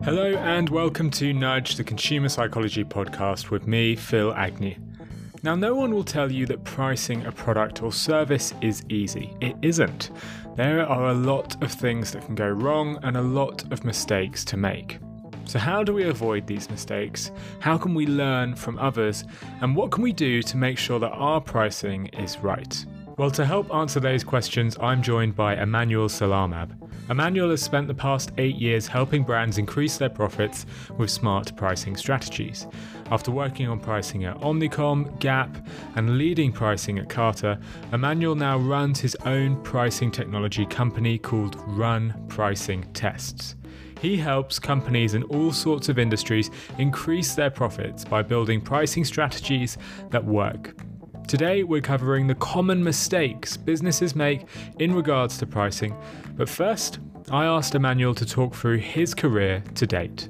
Hello and welcome to Nudge, the consumer psychology podcast with me, Phil Agnew. Now, no one will tell you that pricing a product or service is easy. It isn't. There are a lot of things that can go wrong and a lot of mistakes to make. So how do we avoid these mistakes? How can we learn from others? And what can we do to make sure that our pricing is right? Well, to help answer those questions, I'm joined by Emmanuel Salamab. Emmanuel has spent the past 8 years helping brands increase their profits with smart pricing strategies. After working on pricing at Omnicom, Gap, and leading pricing at Carter, Emmanuel now runs his own pricing technology company called Run Pricing Tests. He helps companies in all sorts of industries increase their profits by building pricing strategies that work. Today, we're covering the common mistakes businesses make in regards to pricing. But first, I asked Emmanuel to talk through his career to date.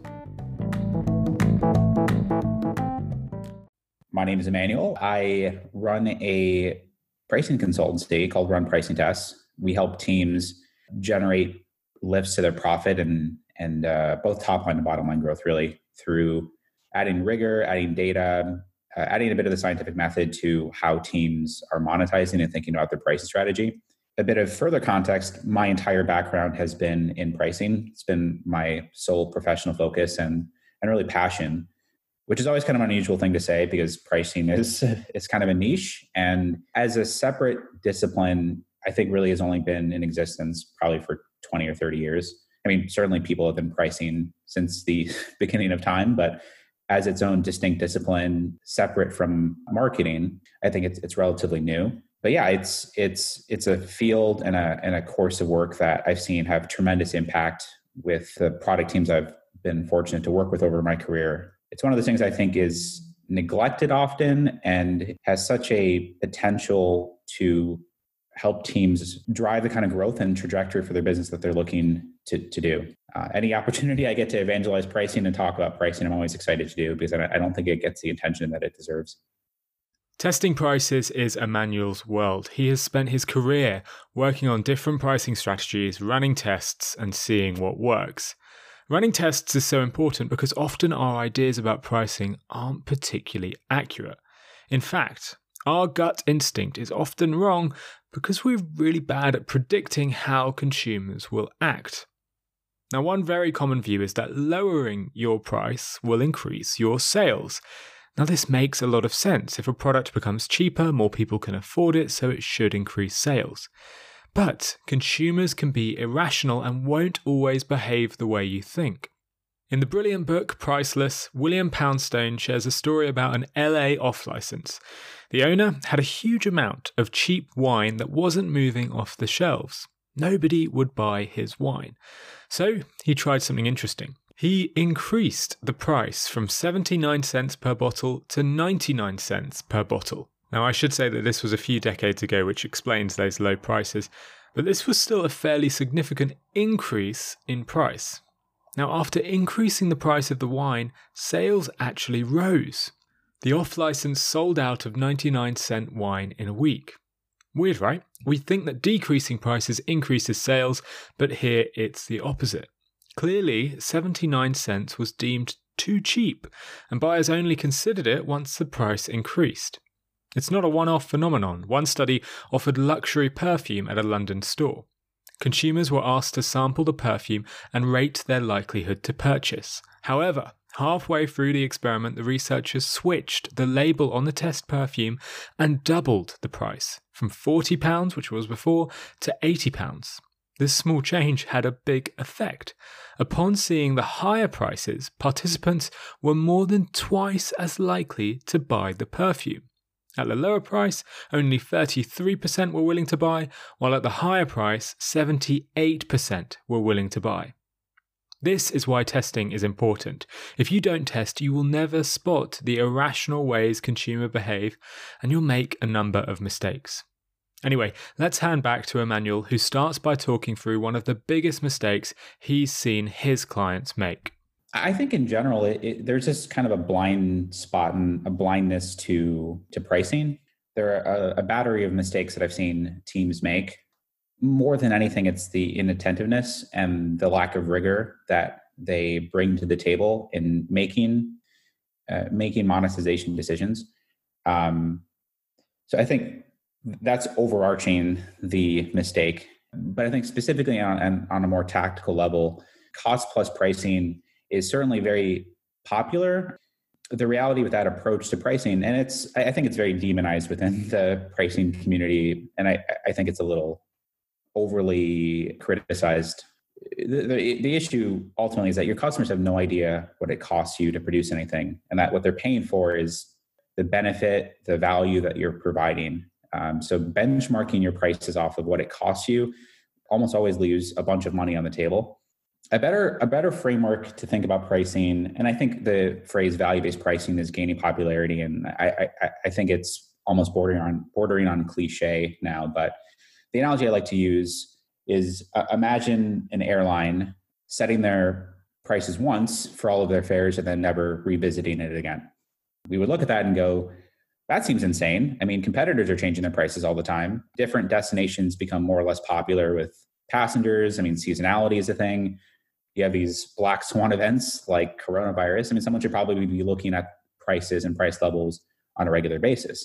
My name is Emmanuel. I run a pricing consultancy called Run Pricing Tests. We help teams generate lifts to their profit and both top line and bottom line growth, really, through adding rigor, adding data, adding a bit of the scientific method to how teams are monetizing and thinking about their pricing strategy. A bit of further context, my entire background has been in pricing. It's been my sole professional focus and really passion, which is always kind of an unusual thing to say because pricing is kind of a niche. And as a separate discipline, I think really has only been in existence probably for 20 or 30 years. I mean, certainly people have been pricing since the beginning of time, but as its own distinct discipline, separate from marketing, I think it's relatively new. But yeah, it's a field and a course of work that I've seen have tremendous impact with the product teams I've been fortunate to work with over my career. It's one of those things I think is neglected often and has such a potential to help teams drive the kind of growth and trajectory for their business that they're looking to do. Any opportunity I get to evangelize pricing and talk about pricing, I'm always excited to do because I don't think it gets the attention that it deserves. Testing prices is Emmanuel's world. He has spent his career working on different pricing strategies, running tests, and seeing what works. Running tests is so important because often our ideas about pricing aren't particularly accurate. In fact, our gut instinct is often wrong because we're really bad at predicting how consumers will act. Now, one very common view is that lowering your price will increase your sales. Now, this makes a lot of sense. If a product becomes cheaper, more people can afford it, so it should increase sales. But consumers can be irrational and won't always behave the way you think. In the brilliant book Priceless, William Poundstone shares a story about an LA off-license. The owner had a huge amount of cheap wine that wasn't moving off the shelves. Nobody would buy his wine. So he tried something interesting. He increased the price from 79 cents per bottle to 99 cents per bottle. Now, I should say that this was a few decades ago, which explains those low prices, but this was still a fairly significant increase in price. Now, after increasing the price of the wine, sales actually rose. The off-license sold out of 99-cent wine in a week. Weird, right? We think that decreasing prices increases sales, but here it's the opposite. Clearly, 79 cents was deemed too cheap, and buyers only considered it once the price increased. It's not a one-off phenomenon. One study offered luxury perfume at a London store. Consumers were asked to sample the perfume and rate their likelihood to purchase. However, halfway through the experiment, the researchers switched the label on the test perfume and doubled the price, from £40, which was before, to £80. This small change had a big effect. Upon seeing the higher prices, participants were more than twice as likely to buy the perfume. At the lower price, only 33% were willing to buy, while at the higher price, 78% were willing to buy. This is why testing is important. If you don't test, you will never spot the irrational ways consumers behave, and you'll make a number of mistakes. Anyway, let's hand back to Emmanuel, who starts by talking through one of the biggest mistakes he's seen his clients make. I think in general, there's just kind of a blind spot and a blindness to pricing. There are a battery of mistakes that I've seen teams make. More than anything, it's the inattentiveness and the lack of rigor that they bring to the table in making monetization decisions. So I think that's overarching the mistake. But I think specifically on a more tactical level, cost plus pricing is certainly very popular. The reality with that approach to pricing, and I think it's very demonized within the pricing community, and I think it's a little overly criticized. The issue ultimately is that your customers have no idea what it costs you to produce anything, and that what they're paying for is the benefit, the value that you're providing. So benchmarking your prices off of what it costs you almost always leaves a bunch of money on the table. A better framework to think about pricing, and I think the phrase value-based pricing is gaining popularity, and I think it's almost bordering on cliche now. But the analogy I like to use is imagine an airline setting their prices once for all of their fares and then never revisiting it again. We would look at that and go, that seems insane. I mean, competitors are changing their prices all the time. Different destinations become more or less popular with passengers. I mean, seasonality is a thing. You have these black swan events like coronavirus. I mean, someone should probably be looking at prices and price levels on a regular basis.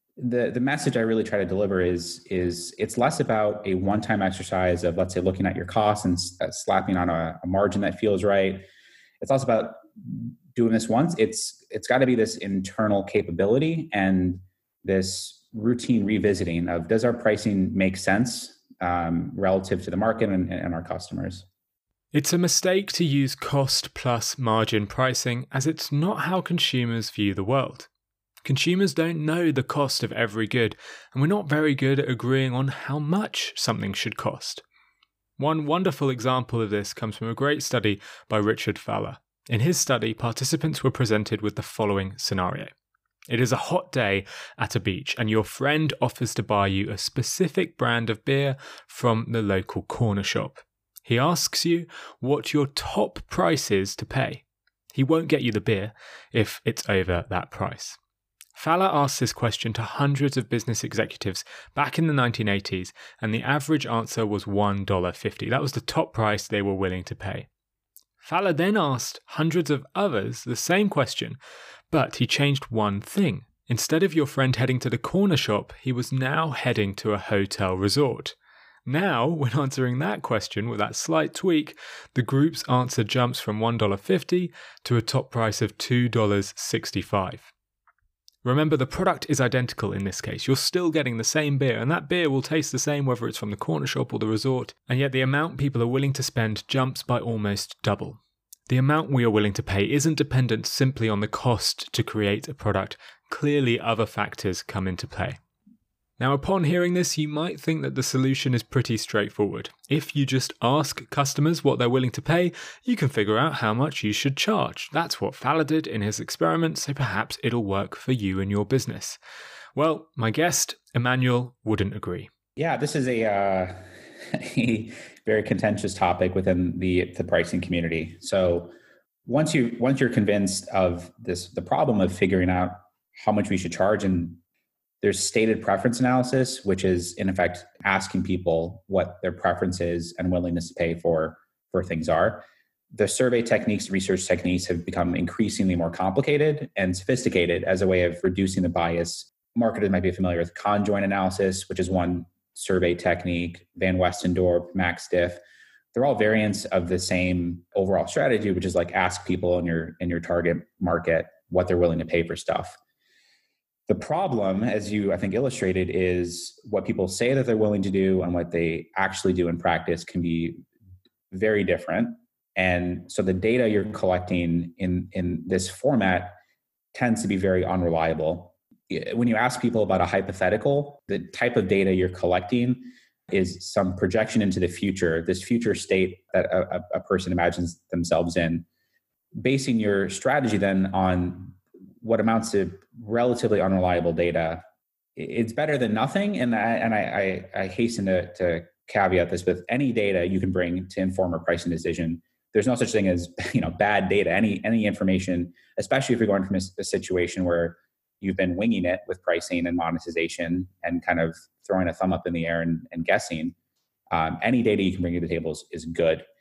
The message I really try to deliver is it's less about a one-time exercise of, let's say, looking at your costs and slapping on a margin that feels right. It's also about doing this once. It's got to be this internal capability and this routine revisiting of, does our pricing make sense relative to the market and our customers? It's a mistake to use cost plus margin pricing, as it's not how consumers view the world. Consumers don't know the cost of every good, and we're not very good at agreeing on how much something should cost. One wonderful example of this comes from a great study by Richard Faller. In his study, participants were presented with the following scenario. It is a hot day at a beach, and your friend offers to buy you a specific brand of beer from the local corner shop. He asks you what your top price is to pay. He won't get you the beer if it's over that price. Faller asked this question to hundreds of business executives back in the 1980s, and the average answer was $1.50. That was the top price they were willing to pay. Faller then asked hundreds of others the same question, but he changed one thing. Instead of your friend heading to the corner shop, he was now heading to a hotel resort. Now, when answering that question with that slight tweak, the group's answer jumps from $1.50 to a top price of $2.65. Remember, the product is identical in this case. You're still getting the same beer, and that beer will taste the same whether it's from the corner shop or the resort, and yet the amount people are willing to spend jumps by almost double. The amount we are willing to pay isn't dependent simply on the cost to create a product. Clearly, other factors come into play. Now, upon hearing this, you might think that the solution is pretty straightforward. If you just ask customers what they're willing to pay, you can figure out how much you should charge. That's what Faller did in his experiment, so perhaps it'll work for you and your business. Well, my guest, Emmanuel, wouldn't agree. Yeah, this is a very contentious topic within the pricing community. So once you're convinced of the problem of figuring out how much we should charge, and there's stated preference analysis, which is in effect asking people what their preference is and willingness to pay for things are. The survey techniques, research techniques have become increasingly more complicated and sophisticated as a way of reducing the bias. Marketers might be familiar with conjoint analysis, which is one survey technique, Van Westendorp, MaxDiff. They're all variants of the same overall strategy, which is like ask people in your target market what they're willing to pay for stuff. The problem, as you, I think, illustrated, is what people say that they're willing to do and what they actually do in practice can be very different. And so the data you're collecting in this format tends to be very unreliable. When you ask people about a hypothetical, the type of data you're collecting is some projection into the future, this future state that a person imagines themselves in, basing your strategy then on what amounts to relatively unreliable data. It's better than nothing. And I hasten to caveat this with any data you can bring to inform a pricing decision. There's no such thing as bad data. Any information, especially if you're going from a situation where you've been winging it with pricing and monetization and kind of throwing a thumb up in the air and guessing, any data you can bring to the table is good.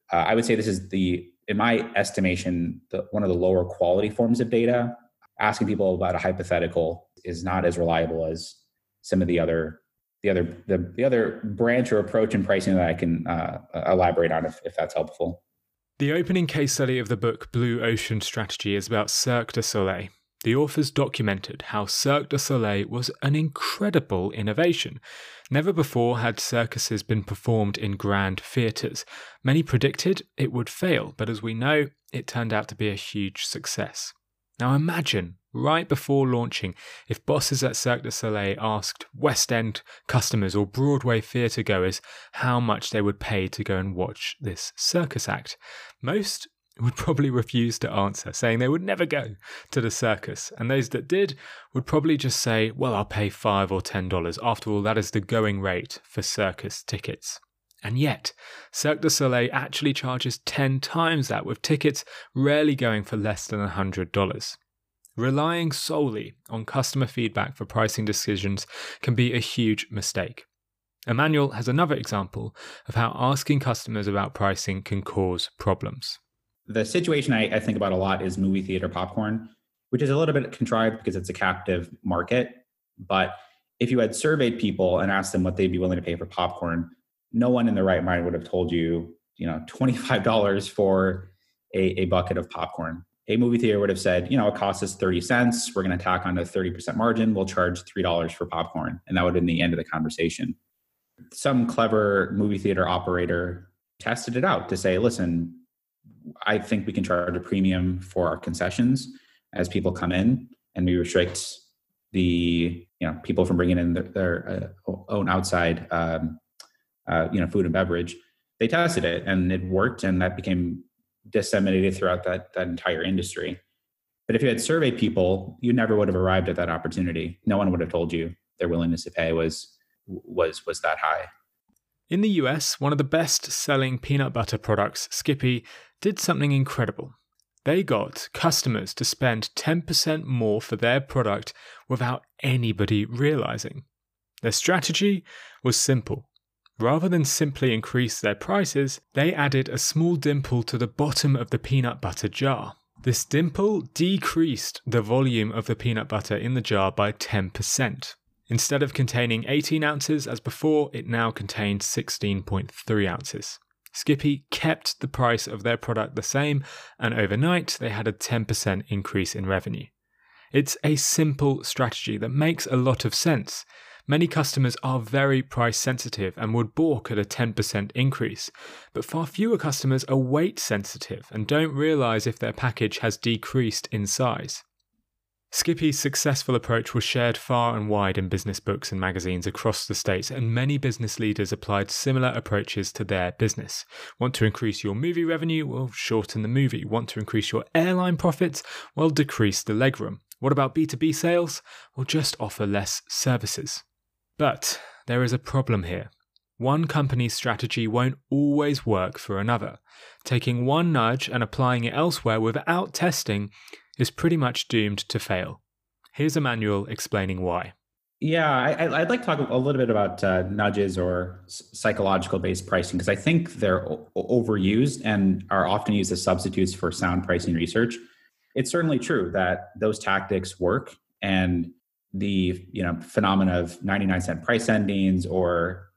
I would say this is in my estimation, one of the lower quality forms of data. Asking people about a hypothetical is not as reliable as some of the other branch or approach in pricing that I can elaborate on if that's helpful. The opening case study of the book Blue Ocean Strategy is about Cirque du Soleil. The authors documented how Cirque du Soleil was an incredible innovation. Never before had circuses been performed in grand theatres. Many predicted it would fail, but as we know, it turned out to be a huge success. Now imagine, right before launching, if bosses at Cirque du Soleil asked West End customers or Broadway theatre goers how much they would pay to go and watch this circus act. Most would probably refuse to answer, saying they would never go to the circus. And those that did would probably just say, well, I'll pay $5 or $10. After all, that is the going rate for circus tickets. And yet, Cirque du Soleil actually charges 10 times that, with tickets rarely going for less than $100. Relying solely on customer feedback for pricing decisions can be a huge mistake. Emmanuel has another example of how asking customers about pricing can cause problems. The situation I think about a lot is movie theater popcorn, which is a little bit contrived because it's a captive market. But if you had surveyed people and asked them what they'd be willing to pay for popcorn, no one in their right mind would have told you, $25 for a bucket of popcorn. A movie theater would have said, it costs us 30 cents. We're going to tack on a 30% margin. We'll charge $3 for popcorn. And that would have been the end of the conversation. Some clever movie theater operator tested it out to say, listen, I think we can charge a premium for our concessions as people come in, and we restrict the people from bringing in their own outside food and beverage. They tested it and it worked, and that became disseminated throughout that entire industry. But if you had surveyed people, you never would have arrived at that opportunity. No one would have told you their willingness to pay was that high. In the US, one of the best-selling peanut butter products, Skippy, did something incredible. They got customers to spend 10% more for their product without anybody realizing. Their strategy was simple. Rather than simply increase their prices, they added a small dimple to the bottom of the peanut butter jar. This dimple decreased the volume of the peanut butter in the jar by 10%. Instead of containing 18 ounces as before, it now contained 16.3 ounces. Skippy kept the price of their product the same, and overnight they had a 10% increase in revenue. It's a simple strategy that makes a lot of sense. Many customers are very price sensitive and would balk at a 10% increase, but far fewer customers are weight sensitive and don't realize if their package has decreased in size. Skippy's successful approach was shared far and wide in business books and magazines across the States, and many business leaders applied similar approaches to their business. Want to increase your movie revenue? Well, shorten the movie. Want to increase your airline profits? Well, decrease the legroom. What about B2B sales? Well, just offer less services. But there is a problem here. One company's strategy won't always work for another. Taking one nudge and applying it elsewhere without testing is pretty much doomed to fail. Here's Emmanuel explaining why. Yeah, I'd like to talk a little bit about nudges or psychological-based pricing, because I think they're overused and are often used as substitutes for sound pricing research. It's certainly true that those tactics work, and the phenomena of 99-cent price endings or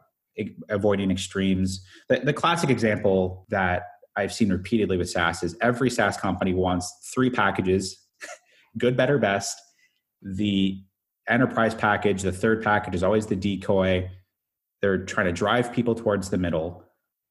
avoiding extremes. The classic example that I've seen repeatedly with SaaS is every SaaS company wants 3 packages, good, better, best. The enterprise package, the third package, is always the decoy. They're trying to drive people towards the middle.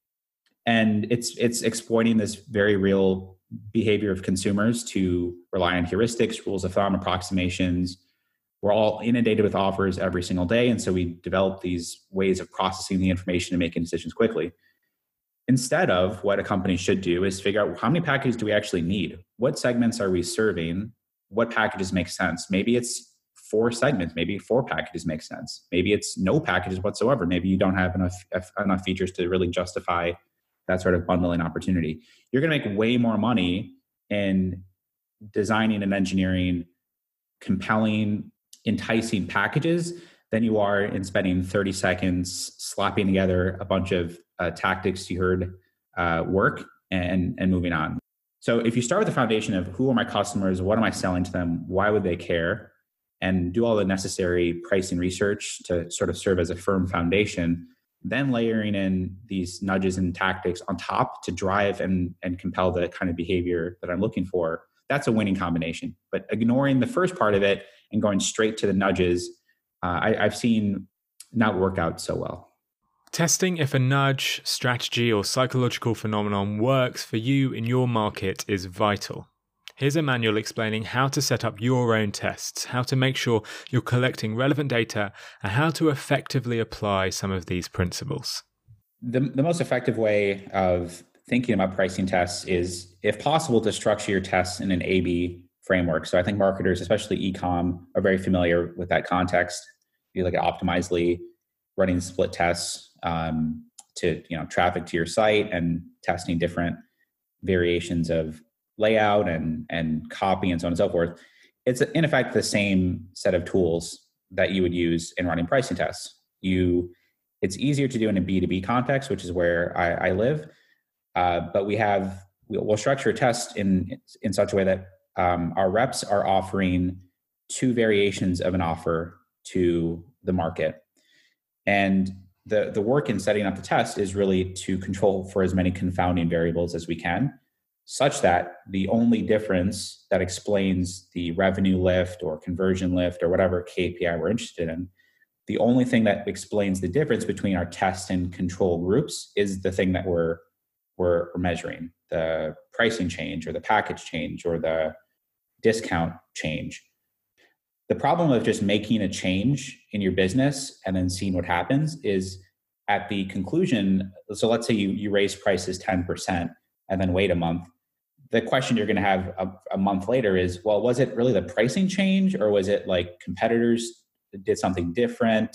And it's exploiting this very real behavior of consumers to rely on heuristics, rules of thumb, approximations. We're all inundated with offers every single day. And so we develop these ways of processing the information and making decisions quickly. Instead of what a company should do is figure out how many packages do we actually need? What segments are we serving? What packages make sense? Maybe it's 4 segments. Maybe 4 packages make sense. Maybe it's no packages whatsoever. Maybe you don't have enough features to really justify that sort of bundling opportunity. You're going to make way more money in designing and engineering compelling, enticing packages than you are in spending 30 seconds slapping together a bunch of tactics you heard work and moving on. So if you start with the foundation of who are my customers, what am I selling to them, why would they care, and do all the necessary pricing research to sort of serve as a firm foundation, then layering in these nudges and tactics on top to drive and compel the kind of behavior that I'm looking for, that's a winning combination. But ignoring the first part of it and going straight to the nudges, I've seen not work out so well. Testing if a nudge, strategy, or psychological phenomenon works for you in your market is vital. Here's a manual explaining how to set up your own tests, how to make sure you're collecting relevant data, and how to effectively apply some of these principles. The most effective way of thinking about pricing tests is, if possible, to structure your tests in an A/B framework. So I think marketers, especially e-com, are very familiar with that context. You look at Optimizely, running split tests to traffic to your site and testing different variations of layout and copy and so on and so forth. It's in effect the same set of tools that you would use in running pricing tests. It's easier to do in a B2B context, which is where I live, but we'll structure a test in such a way that our reps are offering two variations of an offer to the market. And the work in setting up the test is really to control for as many confounding variables as we can, such that the only difference that explains the revenue lift or conversion lift or whatever KPI we're interested in, the only thing that explains the difference between our test and control groups is the thing that we're measuring, the pricing change or the package change or the discount change. The problem of just making a change in your business and then seeing what happens is at the conclusion. So let's say you raise prices 10% and then wait a month. The question you're going to have a month later is, well, was it really the pricing change, or was it like competitors did something different?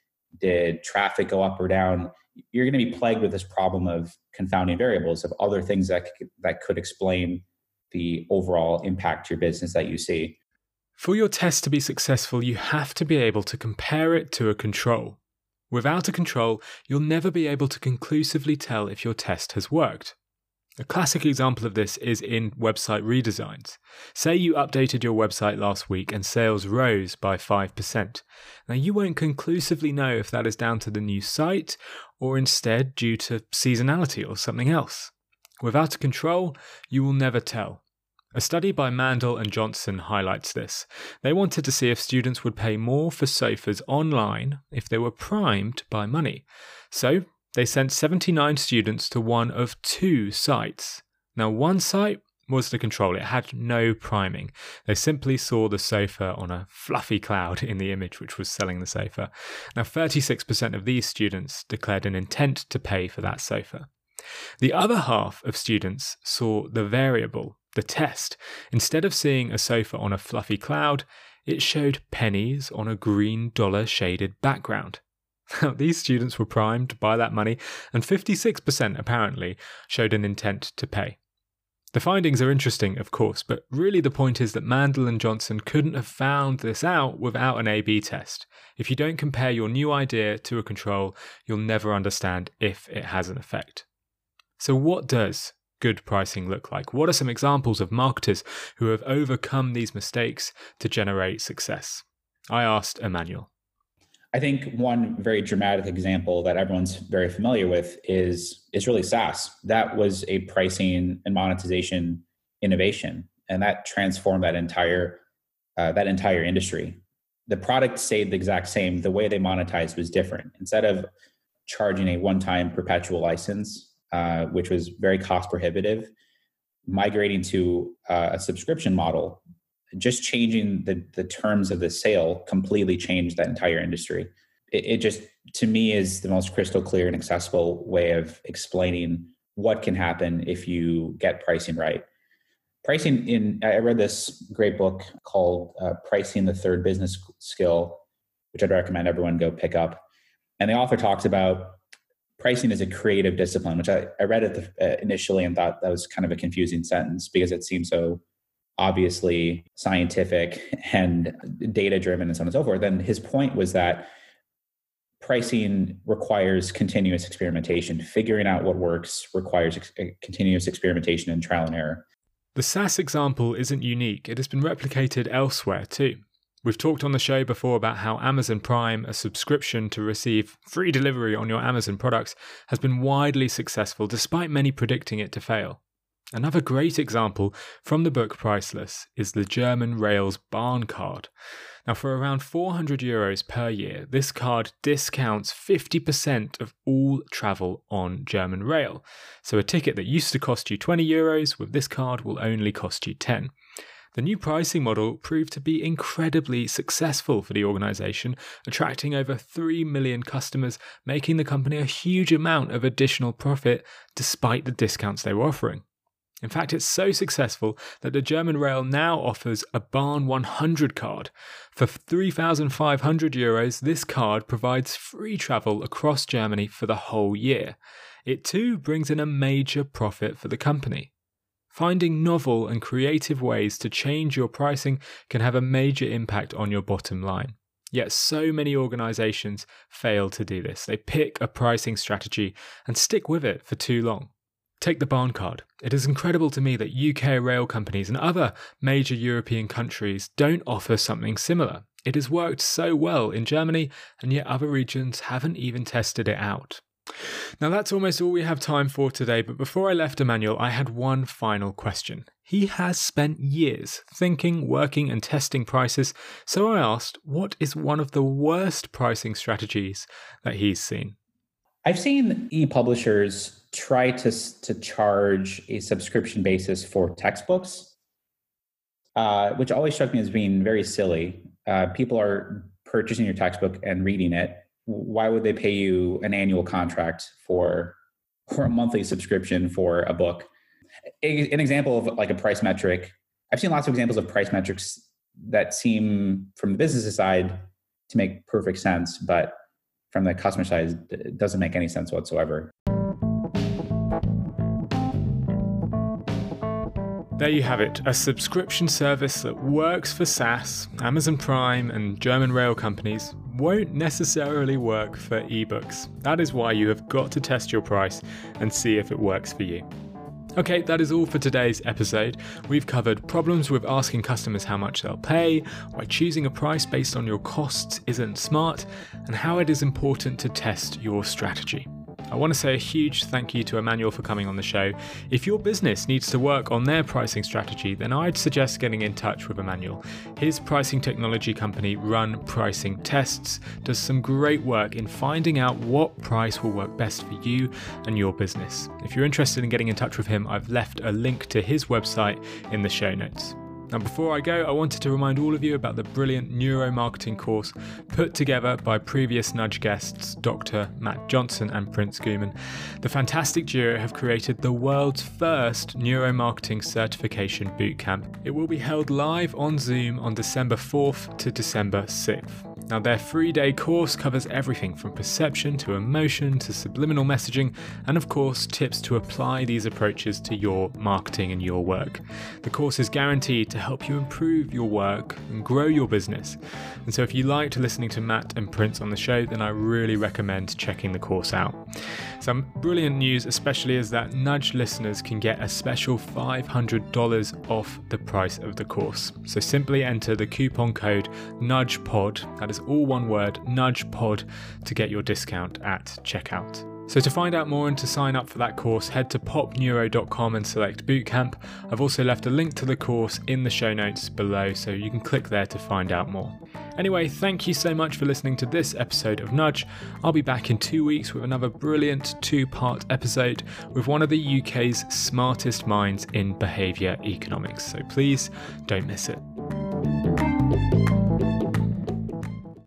Did traffic go up or down? You're going to be plagued with this problem of confounding variables, of other things that could explain the overall impact to your business that you see. For your test to be successful, you have to be able to compare it to a control. Without a control, you'll never be able to conclusively tell if your test has worked. A classic example of this is in website redesigns. Say you updated your website last week and sales rose by 5%. Now, you won't conclusively know if that is down to the new site or instead due to seasonality or something else. Without a control, you will never tell. A study by Mandel and Johnson highlights this. They wanted to see if students would pay more for sofas online if they were primed by money. So they sent 79 students to one of two sites. Now, one site was the control. It had no priming. They simply saw the sofa on a fluffy cloud in the image which was selling the sofa. Now, 36% of these students declared an intent to pay for that sofa. The other half of students saw the variable, the test. Instead of seeing a sofa on a fluffy cloud, it showed pennies on a green dollar-shaded background. Now, these students were primed by that money, and 56% apparently showed an intent to pay. The findings are interesting, of course, but really the point is that Mandel and Johnson couldn't have found this out without an A/B test. If you don't compare your new idea to a control, you'll never understand if it has an effect. So what does good pricing look like? What are some examples of marketers who have overcome these mistakes to generate success? I asked Emmanuel. I think one very dramatic example that everyone's very familiar with is really SaaS. That was a pricing and monetization innovation, and that transformed that entire industry. The product stayed the exact same. The way they monetized was different. Instead of charging a one-time perpetual license, which was very cost prohibitive, migrating to a subscription model, just changing the terms of the sale completely changed that entire industry. It just, to me, is the most crystal clear and accessible way of explaining what can happen if you get pricing right. I read this great book called Pricing the Third Business Skill, which I'd recommend everyone go pick up. And the author talks about pricing is a creative discipline, which I read it initially and thought that was kind of a confusing sentence because it seemed so obviously scientific and data driven and so on and so forth. And his point was that pricing requires continuous experimentation. Figuring out what works requires continuous experimentation and trial and error. The SaaS example isn't unique. It has been replicated elsewhere too. We've talked on the show before about how Amazon Prime, a subscription to receive free delivery on your Amazon products, has been widely successful despite many predicting it to fail. Another great example from the book Priceless is the German Rails Bahn card. Now, for around €400 per year, this card discounts 50% of all travel on German Rail. So a ticket that used to cost you €20 with this card will only cost you 10. The new pricing model proved to be incredibly successful for the organization, attracting over 3 million customers, making the company a huge amount of additional profit despite the discounts they were offering. In fact, it's so successful that the German Rail now offers a Bahn 100 card. For €3,500, this card provides free travel across Germany for the whole year. It too brings in a major profit for the company. Finding novel and creative ways to change your pricing can have a major impact on your bottom line. Yet so many organizations fail to do this. They pick a pricing strategy and stick with it for too long. Take the Bahn card. It is incredible to me that UK rail companies and other major European countries don't offer something similar. It has worked so well in Germany, and yet other regions haven't even tested it out. Now that's almost all we have time for today, but before I left Emmanuel, I had one final question. He has spent years thinking, working and testing prices, so I asked, what is one of the worst pricing strategies that he's seen? I've seen e-publishers try to charge a subscription basis for textbooks, which always struck me as being very silly. People are purchasing your textbook and reading it. Why would they pay you an annual contract for a monthly subscription for a book? An example of like a price metric. I've seen lots of examples of price metrics that seem from the business side to make perfect sense, but from the customer side, it doesn't make any sense whatsoever. There you have it, a subscription service that works for SaaS, Amazon Prime and German rail companies won't necessarily work for ebooks. That is why you have got to test your price and see if it works for you. Okay, that is all for today's episode. We've covered problems with asking customers how much they'll pay, why choosing a price based on your costs isn't smart, and how it is important to test your strategy. I want to say a huge thank you to Emmanuel for coming on the show. If your business needs to work on their pricing strategy, then I'd suggest getting in touch with Emmanuel. His pricing technology company, Run Pricing Tests, does some great work in finding out what price will work best for you and your business. If you're interested in getting in touch with him, I've left a link to his website in the show notes. Now, before I go, I wanted to remind all of you about the brilliant neuromarketing course put together by previous Nudge guests, Dr. Matt Johnson and Prince Gooman. The fantastic duo have created the world's first neuromarketing certification bootcamp. It will be held live on Zoom on December 4th to December 6th. Now, their 3-day course covers everything from perception to emotion to subliminal messaging, and of course, tips to apply these approaches to your marketing and your work. The course is guaranteed to help you improve your work and grow your business. And so if you liked listening to Matt and Prince on the show, then I really recommend checking the course out. Some brilliant news, especially, is that Nudge listeners can get a special $500 off the price of the course. So simply enter the coupon code NUDGEPOD, that is all one word, NUDGEPOD, to get your discount at checkout. So to find out more and to sign up for that course, head to popneuro.com and select Bootcamp. I've also left a link to the course in the show notes below, so you can click there to find out more. Anyway, thank you so much for listening to this episode of Nudge. I'll be back in 2 weeks with another brilliant 2-part episode with one of the UK's smartest minds in behaviour economics. So please don't miss it.